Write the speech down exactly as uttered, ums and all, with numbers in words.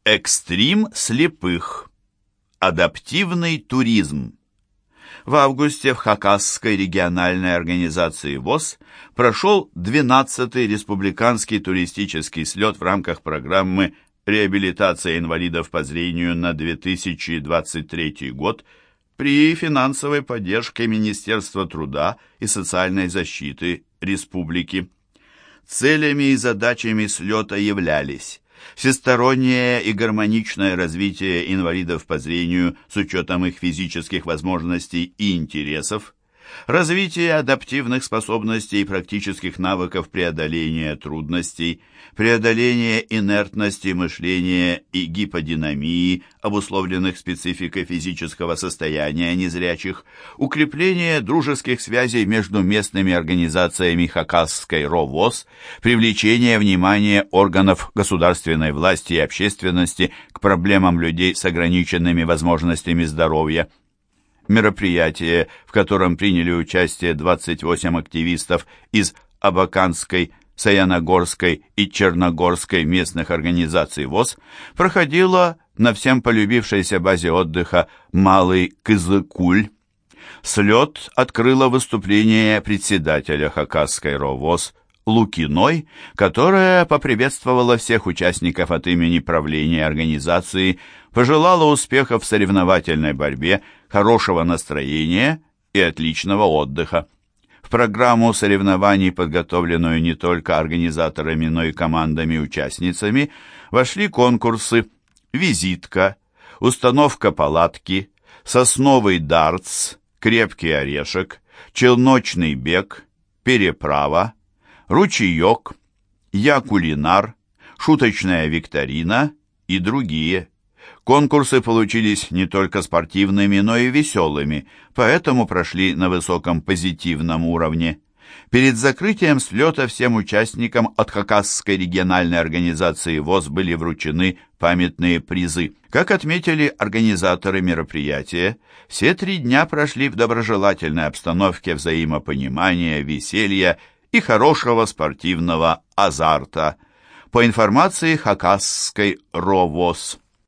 Экстрим слепых. Адаптивный туризм. В августе в Хакасской региональной организации ВОС прошел двенадцатый республиканский туристический слет в рамках программы «Реабилитация инвалидов по зрению на две тысячи двадцать третий год» при финансовой поддержке Министерства труда и социальной защиты Республики. Целями и задачами слета являлись всестороннее и гармоничное развитие инвалидов по зрению с учетом их физических возможностей и интересов, развитие адаптивных способностей и практических навыков преодоления трудностей, преодоление инертности мышления и гиподинамии, обусловленных спецификой физического состояния незрячих, укрепление дружеских связей между местными организациями Хакасской РОВОС, привлечение внимания органов государственной власти и общественности к проблемам людей с ограниченными возможностями здоровья. Мероприятие, в котором приняли участие двадцать восемь активистов из Абаканской, Саяногорской и Черногорской местных организаций ВОС, проходило на всем полюбившейся базе отдыха Малый Кызыкуль. Слет открыло выступление председателя Хакасской РОВОС Лукиной, которая поприветствовала всех участников от имени правления организации, пожелала успехов в соревновательной борьбе, хорошего настроения и отличного отдыха. В программу соревнований, подготовленную не только организаторами, но и командами-участницами, вошли конкурсы «Визитка», «Установка палатки», «Сосновый дартс», «Крепкий орешек», «Челночный бег», «Переправа», «Ручеек», «Я кулинар», «Шуточная викторина» и другие. Конкурсы получились не только спортивными, но и веселыми, поэтому прошли на высоком позитивном уровне. Перед закрытием слета всем участникам от Хакасской региональной организации ВОС были вручены памятные призы. Как отметили организаторы мероприятия, все три дня прошли в доброжелательной обстановке взаимопонимания, веселья и хорошего спортивного азарта. По информации Хакасской РОВОС.